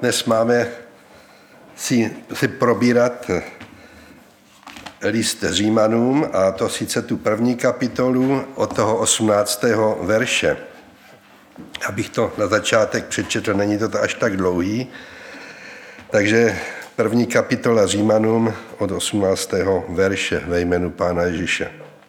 Dnes máme si probírat list Římanům, a to sice tu první kapitolu od toho 18. verše. Abych to na začátek přečetl, není to až tak dlouhý. Takže první kapitola Římanům od 18. verše ve jménu Pána Ježíše.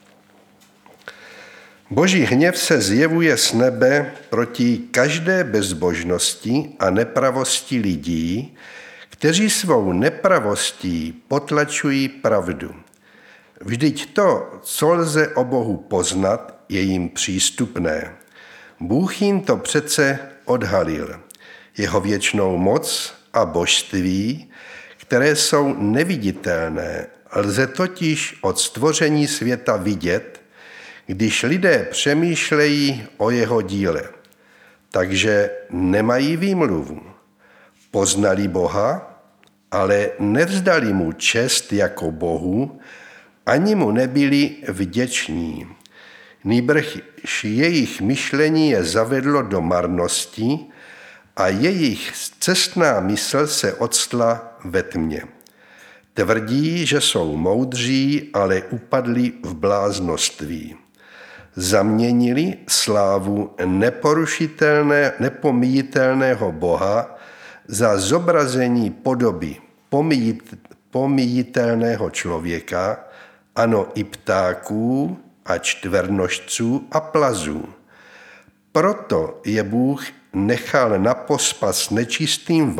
Boží hněv se zjevuje z nebe proti každé bezbožnosti a nepravosti lidí, kteří svou nepravostí potlačují pravdu. Vždyť to, co lze o Bohu poznat, je jim přístupné. Bůh jim to přece odhalil. Jeho věčnou moc a božství, které jsou neviditelné, lze totiž od stvoření světa vidět, když lidé přemýšlejí o jeho díle. Takže nemají výmluvu. Poznali Boha, ale nevzdali mu čest jako Bohu, ani mu nebyli vděční. Nýbrž jejich myšlení je zavedlo do marnosti a jejich cestná mysl se octla ve tmě. Tvrdí, že jsou moudří, ale upadli v bláznoství. Zaměnili slávu nepomíjitelného Boha za zobrazení podoby pomíjitelného člověka, ano i ptáků a čtvernožců a plazů. Proto je Bůh nechal na pospas nečistým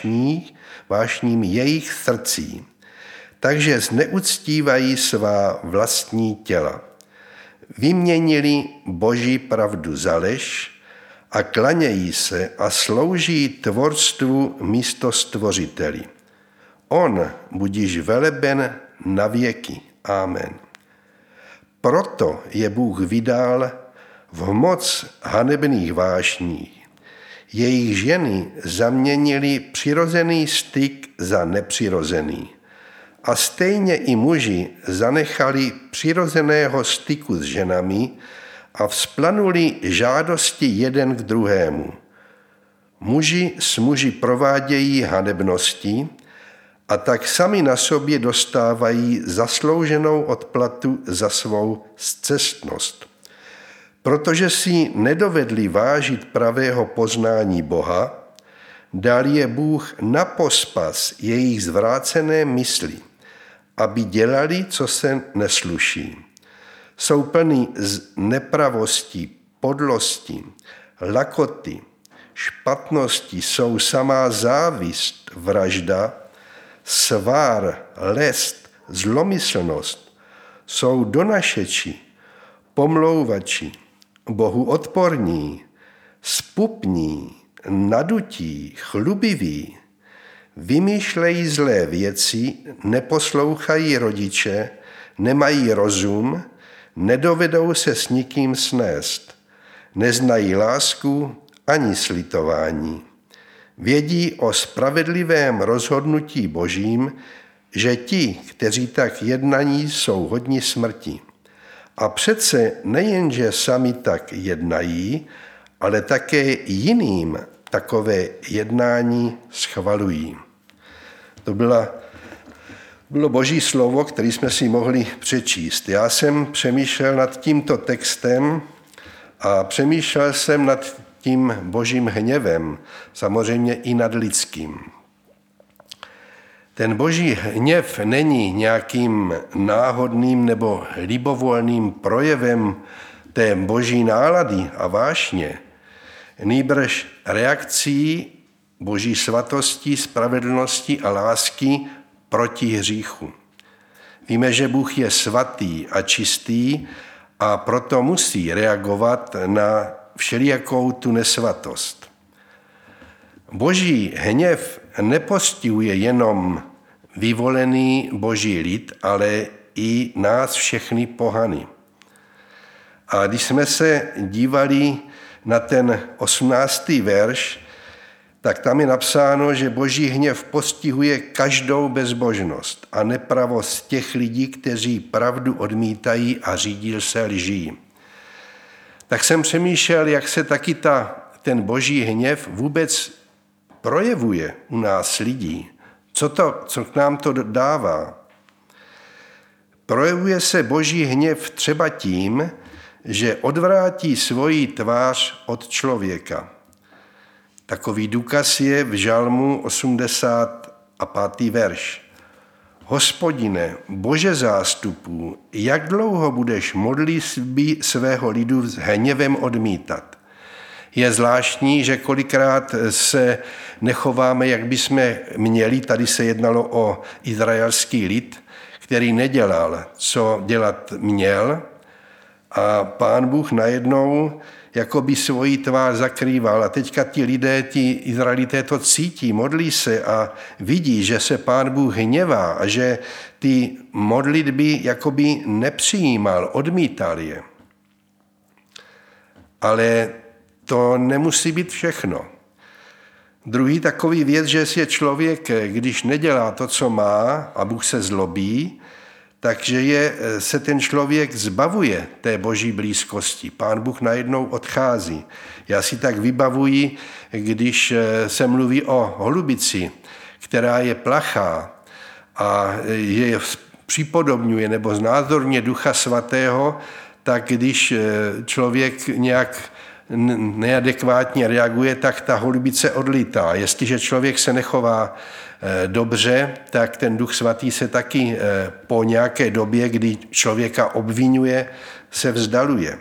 vášním jejich srdcí, takže zneuctívají svá vlastní těla. Vyměnili Boží pravdu za lež a klanějí se a slouží tvorstvu místo stvořiteli. On budíž veleben na věky. Amen. Proto je Bůh vydal v moc hanebných vášní. Jejich ženy zaměnili přirozený styk za nepřirozený. A stejně i muži zanechali přirozeného styku s ženami a vzplanuli žádosti jeden k druhému. Muži s muži provádějí hanebnosti a tak sami na sobě dostávají zaslouženou odplatu za svou scestnost. Protože si nedovedli vážit pravého poznání Boha, dal je Bůh na pospas jejich zvrácené mysli, aby dělali, co se nesluší. Jsou plní z nepravosti, podlosti, lakoty, špatnosti, jsou samá závist, vražda, svár, lest, zlomyslnost, jsou donašeči, pomlouvači, Bohu odporní, zpupní, nadutí, chlubiví, vymýšlejí zlé věci, neposlouchají rodiče, nemají rozum, nedovedou se s nikým snést, neznají lásku ani slitování. Vědí o spravedlivém rozhodnutí Božím, že ti, kteří tak jednají, jsou hodni smrti. A přece nejenže sami tak jednají, ale také jiným takové jednání schvalují. To bylo Boží slovo, které jsme si mohli přečíst. Já jsem přemýšlel nad tímto textem a přemýšlel jsem nad tím Božím hněvem, samozřejmě i nad lidským. Ten Boží hněv není nějakým náhodným nebo libovolným projevem té Boží nálady a vášně, nýbrž reakcí Boží svatosti, spravedlnosti a lásky proti hříchu. Víme, že Bůh je svatý a čistý a proto musí reagovat na všelijakou tu nesvatost. Boží hněv nepostihuje jenom vyvolený Boží lid, ale i nás všechny pohany. A když jsme se dívali na ten 18. verš, tak tam je napsáno, že Boží hněv postihuje každou bezbožnost a nepravost těch lidí, kteří pravdu odmítají a řídí se lží. Tak jsem přemýšlel, jak se taky ten Boží hněv vůbec projevuje u nás lidí? Co k nám to dává? Projevuje se Boží hněv třeba tím, že odvrátí svoji tvář od člověka. Takový důkaz je v Žalmu 85. verš. Hospodine, Bože zástupů, jak dlouho budeš modlitby svého lidu s hněvem odmítat? Je zvláštní, že kolikrát se nechováme, jak bychom měli. Tady se jednalo o izraelský lid, který nedělal, co dělat měl, a Pán Bůh najednou jakoby svoji tvář zakrýval. A teďka ti lidé, ti Izraelité to cítí, modlí se a vidí, že se Pán Bůh hněvá a že ty modlitby jakoby nepřijímal, odmítal je. Ale to nemusí být všechno. Druhý takový věc, že je člověk, když nedělá to, co má, a Bůh se zlobí, takže se ten člověk zbavuje té Boží blízkosti. Pán Bůh najednou odchází. Já si tak vybavuji, když se mluví o holubici, která je plachá a je připodobňuje nebo znázorně Ducha Svatého, tak když člověk nějak neadekvátně reaguje, tak ta holubice odlítá. Jestliže člověk se nechová dobře, tak ten Duch Svatý se taky po nějaké době, kdy člověka obvinuje, se vzdaluje.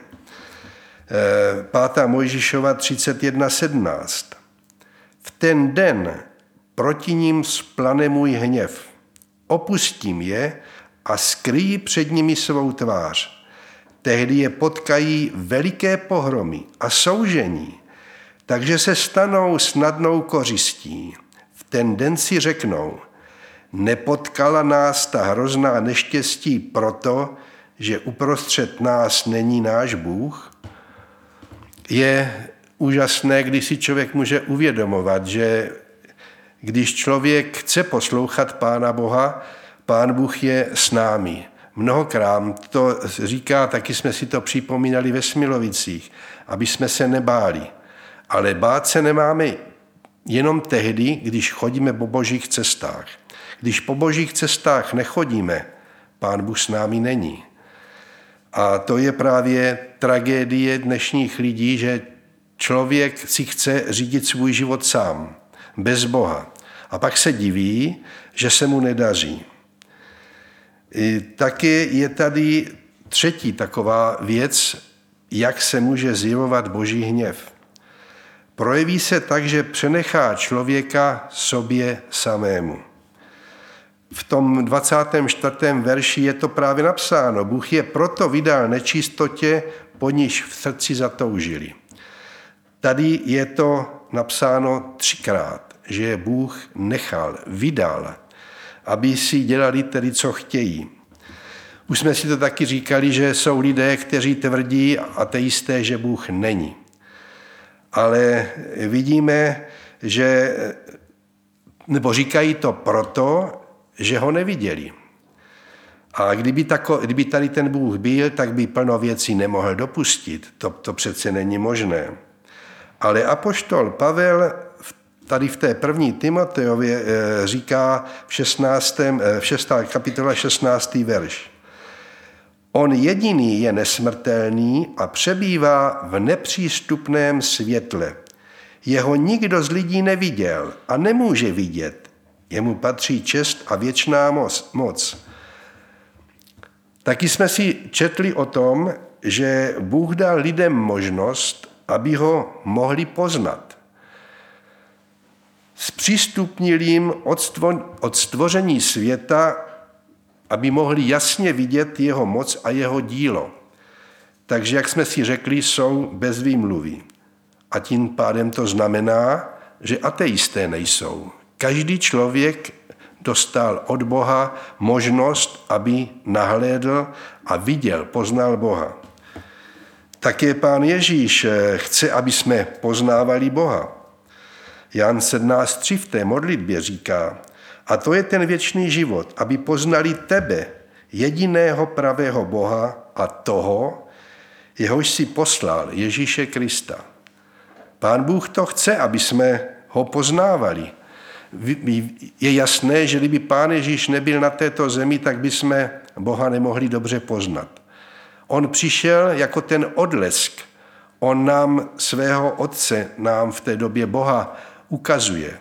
5. Mojžíšova 31:17. V ten den proti ním splane můj hněv. Opustím je a skryjí před nimi svou tvář. Tehdy je potkají veliké pohromy a soužení, takže se stanou snadnou kořistí. V ten den si řeknou, nepotkala nás ta hrozná neštěstí proto, že uprostřed nás není náš Bůh. Je úžasné, když si člověk může uvědomovat, že když člověk chce poslouchat Pána Boha, Pán Bůh je s námi. Mnohokrát to říká, taky jsme si to připomínali ve Smilovicích, aby jsme se nebáli. Ale bát se nemáme jenom tehdy, když chodíme po božích cestách. Když po božích cestách nechodíme, Pán Bůh s námi není. A to je právě tragédie dnešních lidí, že člověk si chce řídit svůj život sám, bez Boha. A pak se diví, že se mu nedaří. Taky je tady třetí taková věc, jak se může zjevovat Boží hněv. Projeví se tak, že přenechá člověka sobě samému. V tom 24. verši je to právě napsáno. Bůh je proto vydal nečistotě, po níž v srdci zatoužili. Tady je to napsáno 3krát, že Bůh nechal, vydal, aby si dělali tedy, co chtějí. Už jsme si to taky říkali, že jsou lidé, kteří tvrdí, ateisté, že Bůh není. Ale vidíme, že, nebo říkají to proto, že ho neviděli. A kdyby tady ten Bůh byl, tak by plno věcí nemohl dopustit. To přece není možné. Ale apoštol Pavel tady v té první Timoteově říká v 6. kapitole 16. verš. On jediný je nesmrtelný a přebývá v nepřístupném světle. Jeho nikdo z lidí neviděl a nemůže vidět. Jemu patří čest a věčná moc. Taky jsme si četli o tom, že Bůh dal lidem možnost, aby ho mohli poznat. Zpřístupnil jim od stvoření světa, aby mohli jasně vidět jeho moc a jeho dílo. Takže, jak jsme si řekli, jsou bez výmluvy. A tím pádem to znamená, že ateisté nejsou. Každý člověk dostal od Boha možnost, aby nahlédl a viděl, poznal Boha. Také Pán Ježíš chce, aby jsme poznávali Boha. Jan 17.3 v té modlitbě říká, a to je ten věčný život, aby poznali tebe, jediného pravého Boha a toho, jehož si poslal, Ježíše Krista. Pán Bůh to chce, aby jsme ho poznávali. Je jasné, že kdyby Pán Ježíš nebyl na této zemi, tak bychom Boha nemohli dobře poznat. On přišel jako ten odlesk. On nám svého Otce, nám v té době Boha ukazuje.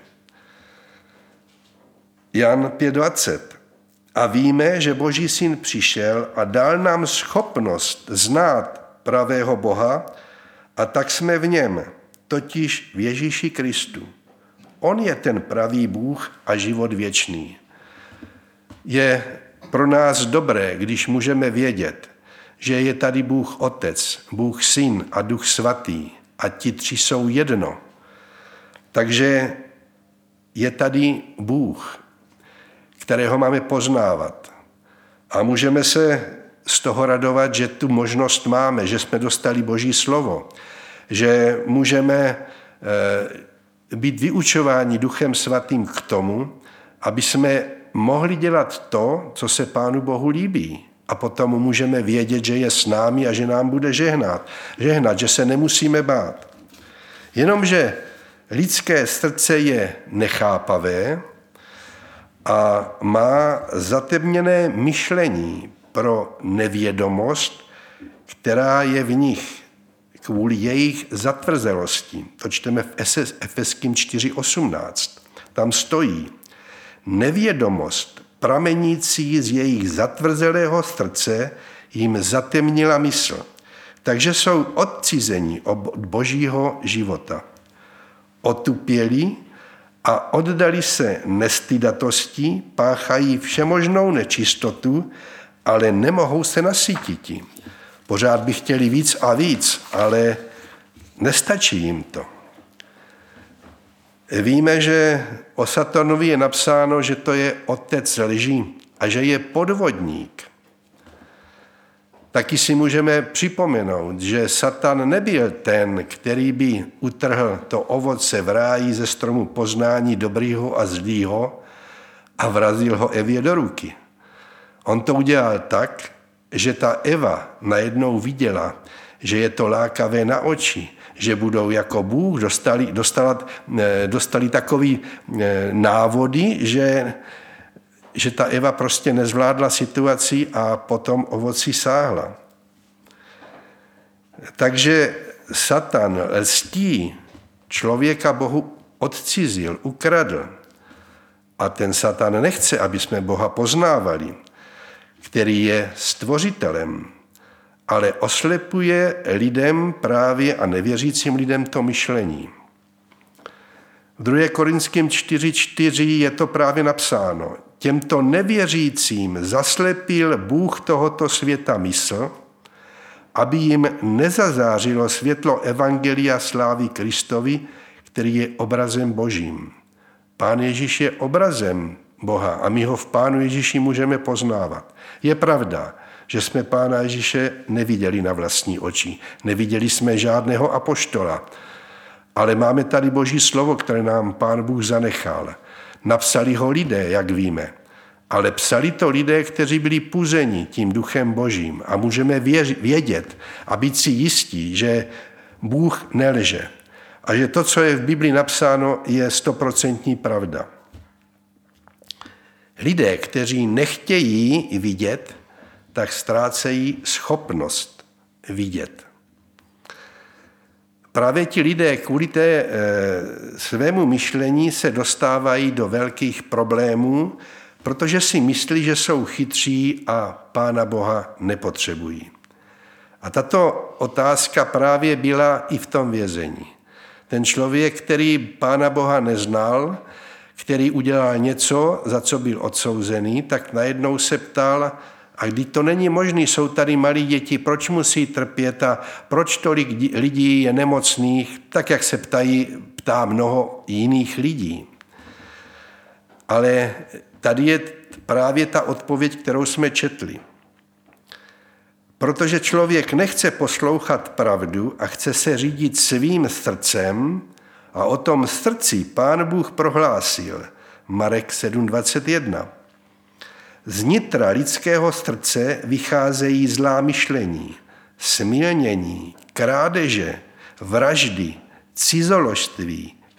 Jan 5:20. A víme, že Boží syn přišel a dal nám schopnost znát pravého Boha a tak jsme v něm, totiž v Ježíši Kristu. On je ten pravý Bůh a život věčný. Je pro nás dobré, když můžeme vědět, že je tady Bůh Otec, Bůh Syn a Duch Svatý a ti tři jsou jedno. Takže je tady Bůh, kterého máme poznávat. A můžeme se z toho radovat, že tu možnost máme, že jsme dostali Boží slovo, že můžeme být vyučováni Duchem Svatým k tomu, aby jsme mohli dělat to, co se Pánu Bohu líbí. A potom můžeme vědět, že je s námi a že nám bude žehnat, že se nemusíme bát. Jenomže lidské srdce je nechápavé a má zatemněné myšlení pro nevědomost, která je v nich kvůli jejich zatvrzelosti. To čteme v Efeským 4:18. Tam stojí: nevědomost pramenící z jejich zatvrzelého srdce jim zatemnila mysl, takže jsou odcizeni od Božího života. Otupěli a oddali se nestydatosti, páchají všemožnou nečistotu, ale nemohou se nasytit. Pořád by chtěli víc a víc, ale nestačí jim to. Víme, že o Satanovi je napsáno, že to je otec lži a že je podvodník. Taky si můžeme připomenout, že Satan nebyl ten, který by utrhl to ovoce v ráji ze stromu poznání dobrýho a zlýho a vrazil ho Evě do ruky. On to udělal tak, že ta Eva najednou viděla, že je to lákavé na oči, že budou jako Bůh, dostali takový návody, že ta Eva prostě nezvládla situaci a potom ovoci sáhla. Takže Satan lstí člověka Bohu odcizil, ukradl. A ten Satan nechce, aby jsme Boha poznávali, který je stvořitelem, ale oslepuje lidem právě a nevěřícím lidem to myšlení. V 2. Korinským 4:4 je to právě napsáno. Těmto nevěřícím zaslepil Bůh tohoto světa mysl, aby jim nezazářilo světlo evangelia slávy Kristovi, který je obrazem Božím. Pán Ježíš je obrazem Boha a my ho v Pánu Ježíši můžeme poznávat. Je pravda, že jsme Pána Ježíše neviděli na vlastní oči. Neviděli jsme žádného apoštola, ale máme tady Boží slovo, které nám Pán Bůh zanechal. Napsali ho lidé, jak víme, ale psali to lidé, kteří byli puzeni tím Duchem Božím a můžeme vědět a být si jistí, že Bůh nelže a že to, co je v Biblii napsáno, je 100% pravda. Lidé, kteří nechtějí vidět, tak ztrácejí schopnost vidět. Právě ti lidé kvůli svému myšlení se dostávají do velkých problémů, protože si myslí, že jsou chytří a Pána Boha nepotřebují. A tato otázka právě byla i v tom vězení. Ten člověk, který Pána Boha neznal, který udělal něco, za co byl odsouzený, tak najednou se ptal, a když to není možné, jsou tady malí děti, proč musí trpět a proč tolik lidí je nemocných, tak jak se ptá mnoho jiných lidí. Ale tady je právě ta odpověď, kterou jsme četli. Protože člověk nechce poslouchat pravdu a chce se řídit svým srdcem, a o tom srdci Pán Bůh prohlásil, Marek 7:21. Z nitra lidského srdce vycházejí zlá myšlení, smilnění, krádeže, vraždy, cizoložství,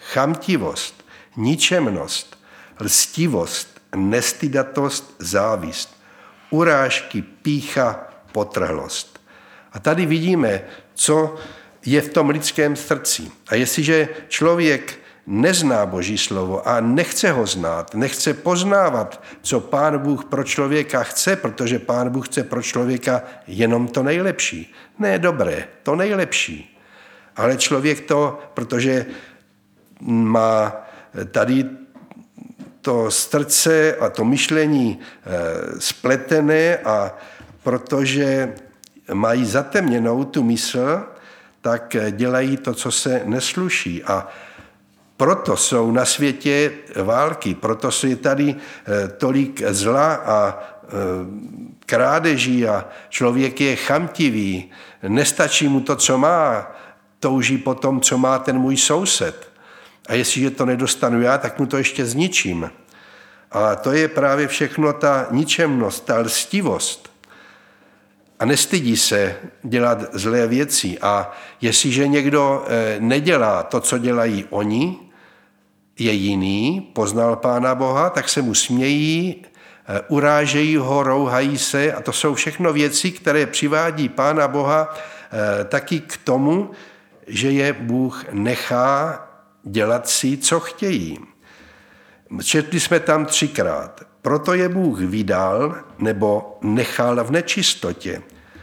chamtivost, ničemnost, lstivost, nestydatost, závist, urážky, pýcha, potrhlost. A tady vidíme, co je v tom lidském srdci. A jestliže člověk nezná Boží slovo a nechce ho znát, nechce poznávat, co Pán Bůh pro člověka chce, protože Pán Bůh chce pro člověka jenom to nejlepší. Ne dobré, to nejlepší. Ale člověk to, protože má tady to srdce a to myšlení spletené a protože mají zatemněnou tu mysl, tak dělají to, co se nesluší. A proto jsou na světě války, proto je tady tolik zla a krádeží a člověk je chamtivý, nestačí mu to, co má, touží po tom, co má ten můj soused. A jestliže to nedostanu já, tak mu to ještě zničím. A to je právě všechno ta ničemnost, ta lstivost. A nestydí se dělat zlé věci. A jestliže někdo nedělá to, co dělají oni, je jiný, poznal Pána Boha, tak se mu smějí, urážejí ho, rouhají se. A to jsou všechno věci, které přivádí Pána Boha taky k tomu, že je Bůh nechá dělat si, co chtějí. Četli jsme tam 3krát. Proto je Bůh vydal nebo nechal v nečistotě.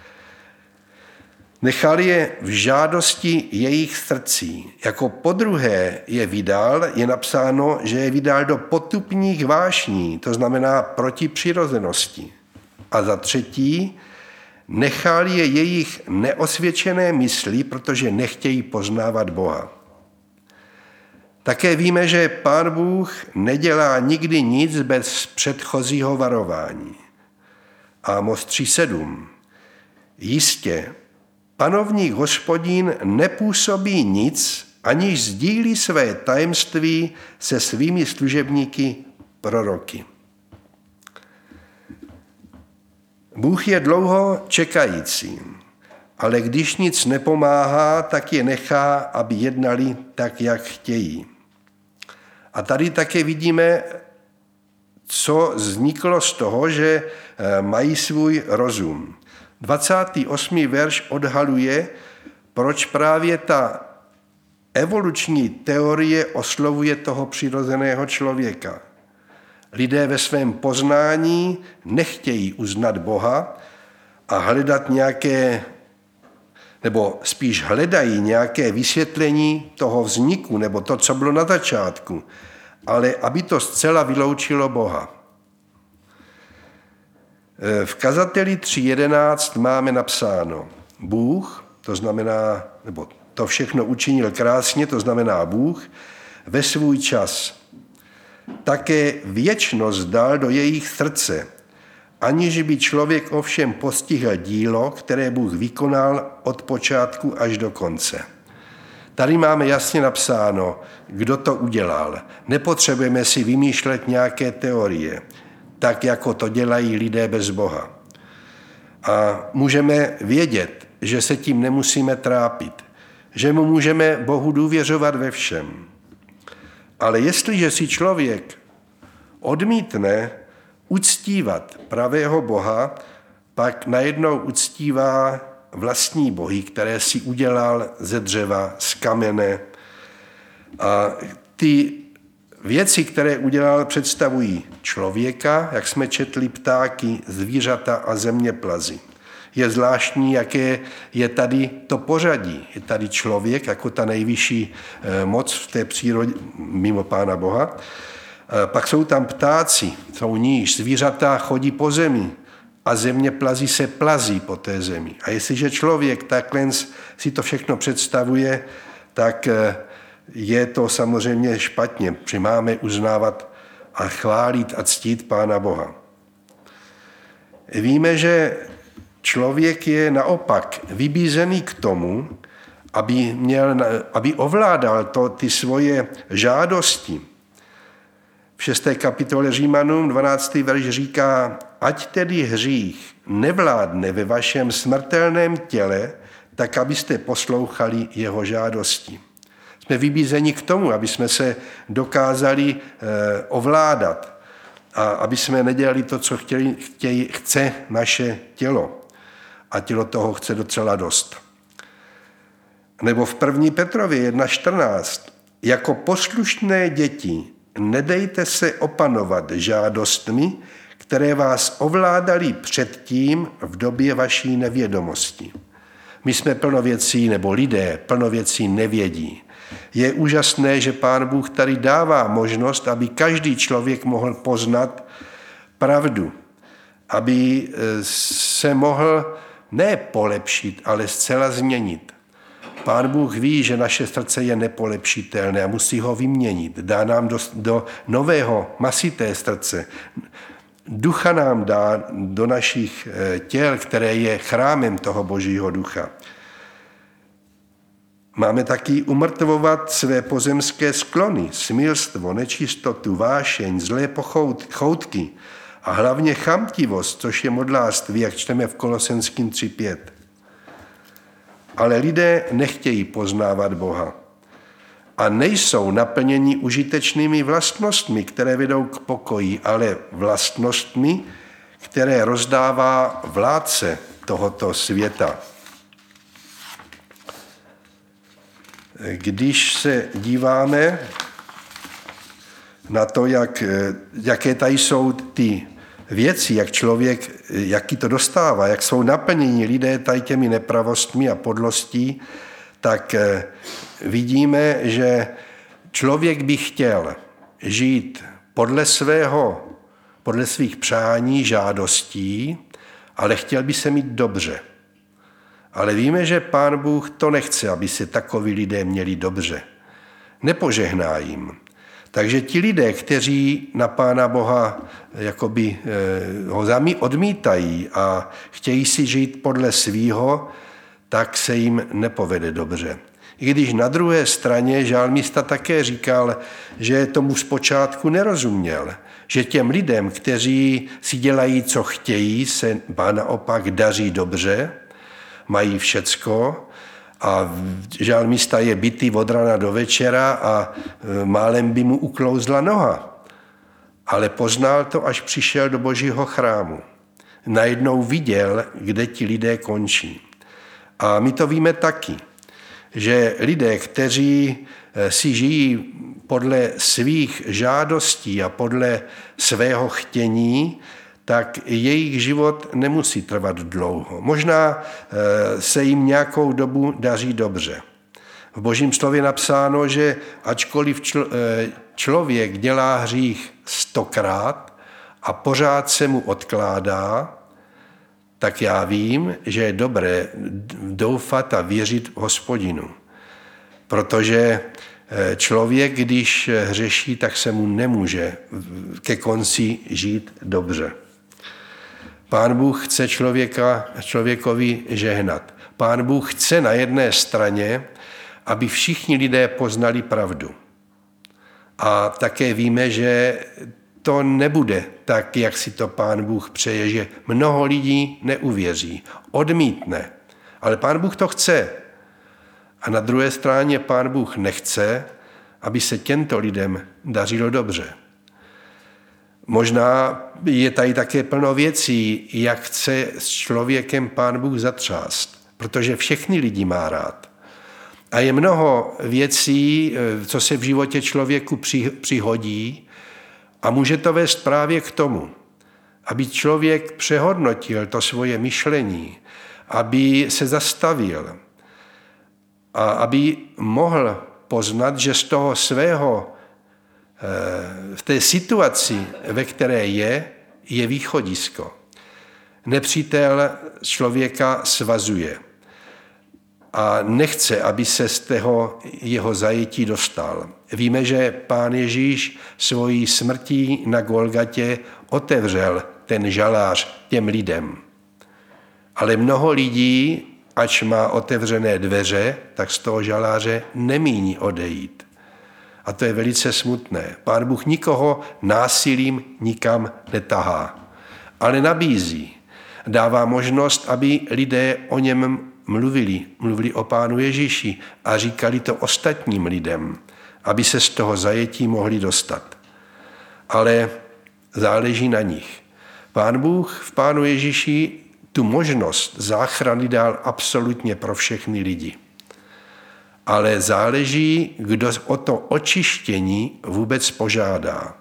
Nechal je v žádosti jejich srdcí. Jako podruhé je vydal, je napsáno, že je vydal do potupních vášní, to znamená proti přirozenosti. A za třetí, nechal je jejich neosvědčené mysli, protože nechtějí poznávat Boha. Také víme, že Pán Bůh nedělá nikdy nic bez předchozího varování. Ámos 3:7. Jistě, panovník Hospodin nepůsobí nic, aniž sdílí své tajemství se svými služebníky proroky. Bůh je dlouho čekající, ale když nic nepomáhá, tak je nechá, aby jednali tak, jak chtějí. A tady také vidíme, co vzniklo z toho, že mají svůj rozum. 28. verš odhaluje, proč právě ta evoluční teorie oslovuje toho přirozeného člověka. Lidé ve svém poznání nechtějí uznat Boha a hledat nějaké, nebo spíš hledají nějaké vysvětlení toho vzniku, nebo to, co bylo na začátku, ale aby to zcela vyloučilo Boha. V kazateli 3.11 máme napsáno Bůh, to znamená, nebo to všechno učinil krásně, to znamená Bůh, ve svůj čas. Také věčnost dal do jejich srdce, aniž by člověk ovšem postihl dílo, které Bůh vykonal od počátku až do konce. Tady máme jasně napsáno, kdo to udělal. Nepotřebujeme si vymýšlet nějaké teorie, tak jako to dělají lidé bez Boha. A můžeme vědět, že se tím nemusíme trápit, že mu můžeme Bohu důvěřovat ve všem. Ale jestliže si člověk odmítne uctívat pravého Boha, pak najednou uctívá vlastní bohy, které si udělal ze dřeva, z kamene. A ty věci, které udělal, představují člověka, jak jsme četli, ptáky, zvířata a zeměplazy. Je zvláštní, jaké je tady to pořadí. Je tady člověk jako ta nejvyšší moc v té přírodě mimo Pána Boha. Pak jsou tam ptáci, jsou níž, zvířata chodí po zemi a zeměplazy se plazí po té zemi. A jestliže člověk takhle si to všechno představuje, tak je to samozřejmě špatně, že máme uznávat a chválit a ctít Pána Boha. Víme, že člověk je naopak vybízený k tomu, aby ovládal ty svoje žádosti. V 6. kapitole Římanům 12. verš říká, ať tedy hřích nevládne ve vašem smrtelném těle, tak abyste poslouchali jeho žádosti. Jsme vybízeni k tomu, aby jsme se dokázali ovládat a aby jsme nedělali to, co chce naše tělo. A tělo toho chce docela dost. Nebo v 1. Petrově 1.14. Jako poslušné děti nedejte se opanovat žádostmi, které vás ovládaly předtím v době vaší nevědomosti. My jsme plno věcí, nebo lidé plno věcí nevědí. Je úžasné, že Pán Bůh tady dává možnost, aby každý člověk mohl poznat pravdu, aby se mohl ne polepšit, ale zcela změnit. Pán Bůh ví, že naše srdce je nepolepšitelné a musí ho vyměnit. Dá nám do nového, masité srdce. Ducha nám dá do našich těl, které je chrámem toho Božího ducha. Máme taky umrtvovat své pozemské sklony, smilstvo, nečistotu, vášeň, zlé choutky a hlavně chamtivost, což je modlářství, jak čteme v Kolosenským 3.5. Ale lidé nechtějí poznávat Boha a nejsou naplněni užitečnými vlastnostmi, které vedou k pokoji, ale vlastnostmi, které rozdává vládce tohoto světa. Když se díváme na to, jaké tady jsou ty věci, jak člověk, jaký to dostává, jak jsou naplněni lidé tady těmi nepravostmi a podlostí, tak vidíme, že člověk by chtěl žít podle svých přání, žádostí, ale chtěl by se mít dobře. Ale víme, že Pán Bůh to nechce, aby se takoví lidé měli dobře. Nepožehná jim. Takže ti lidé, kteří na Pána Boha jakoby ho odmítají a chtějí si žít podle svýho, tak se jim nepovede dobře. I když na druhé straně žalmista také říkal, že tomu zpočátku nerozuměl, že těm lidem, kteří si dělají, co chtějí, se naopak daří dobře, mají všecko a žalmista je bitý od rana do večera a málem by mu uklouzla noha. Ale poznal to, až přišel do Božího chrámu. Najednou viděl, kde ti lidé končí. A my to víme taky, že lidé, kteří si žijí podle svých žádostí a podle svého chtění, tak jejich život nemusí trvat dlouho. Možná se jim nějakou dobu daří dobře. V Božím slově napsáno, že ačkoliv člověk dělá hřích 100krát a pořád se mu odkládá, tak já vím, že je dobré doufat a věřit v Hospodinu. Protože člověk, když hřeší, tak se mu nemůže ke konci žít dobře. Pán Bůh chce člověkovi žehnat. Pán Bůh chce na jedné straně, aby všichni lidé poznali pravdu. A také víme, že to nebude tak, jak si to Pán Bůh přeje, že mnoho lidí neuvěří, odmítne. Ale Pán Bůh to chce. A na druhé straně Pán Bůh nechce, aby se těmto lidem dařilo dobře. Možná je tady také plno věcí, jak chce s člověkem Pán Bůh zatřást, protože všechny lidi má rád. A je mnoho věcí, co se v životě člověku přihodí a může to vést právě k tomu, aby člověk přehodnotil to svoje myšlení, aby se zastavil a aby mohl poznat, že z toho svého v té situaci, ve které je východisko. Nepřítel člověka svazuje a nechce, aby se z toho jeho zajetí dostal. Víme, že Pán Ježíš svojí smrtí na Golgatě otevřel ten žalář těm lidem. Ale mnoho lidí, ač má otevřené dveře, tak z toho žaláře nemíní odejít. A to je velice smutné. Pán Bůh nikoho násilím nikam netahá, ale nabízí. Dává možnost, aby lidé o něm mluvili o Pánu Ježíši a říkali to ostatním lidem, aby se z toho zajetí mohli dostat. Ale záleží na nich. Pán Bůh v Pánu Ježíši tu možnost záchrany dal absolutně pro všechny lidi. Ale záleží, kdo o to očištění vůbec požádá.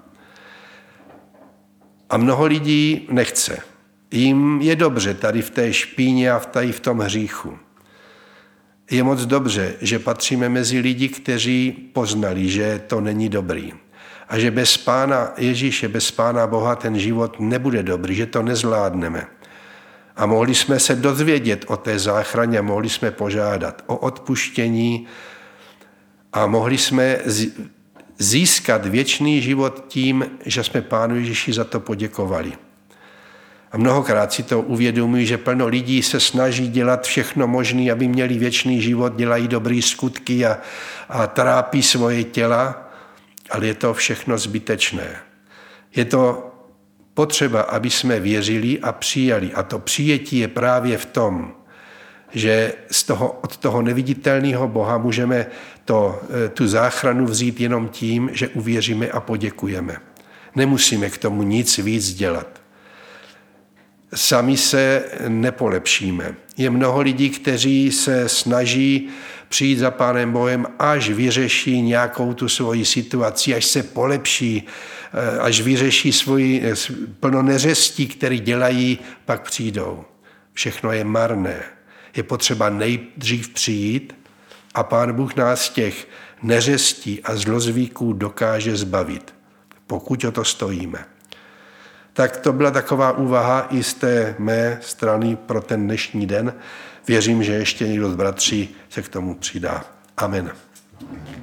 A mnoho lidí nechce. Jim je dobře tady v té špíně a tady v tom hříchu. Je moc dobře, že patříme mezi lidi, kteří poznali, že to není dobrý. A že bez Pána Ježíše, bez Pána Boha ten život nebude dobrý, že to nezvládneme. A mohli jsme se dozvědět o té záchraně, mohli jsme požádat o odpuštění a mohli jsme získat věčný život tím, že jsme Pánu Ježíši za to poděkovali. A mnohokrát si to uvědomuji, že plno lidí se snaží dělat všechno možné, aby měli věčný život, dělají dobré skutky a trápí svoje těla, ale je to všechno zbytečné. Je to potřeba, aby jsme věřili a přijali. A to přijetí je právě v tom, že od toho neviditelného Boha můžeme tu záchranu vzít jenom tím, že uvěříme a poděkujeme. Nemusíme k tomu nic víc dělat. Sami se nepolepšíme. Je mnoho lidí, kteří se snaží přijít za Pánem Bohem, až vyřeší nějakou tu svoji situaci, až se polepší, až vyřeší svoji plno neřestí, které dělají, pak přijdou. Všechno je marné. Je potřeba nejdřív přijít a Pán Bůh nás těch neřestí a zlozvyků dokáže zbavit, pokud o to stojíme. Tak to byla taková úvaha i z té mé strany pro ten dnešní den. Věřím, že ještě někdo z bratří se k tomu přidá. Amen.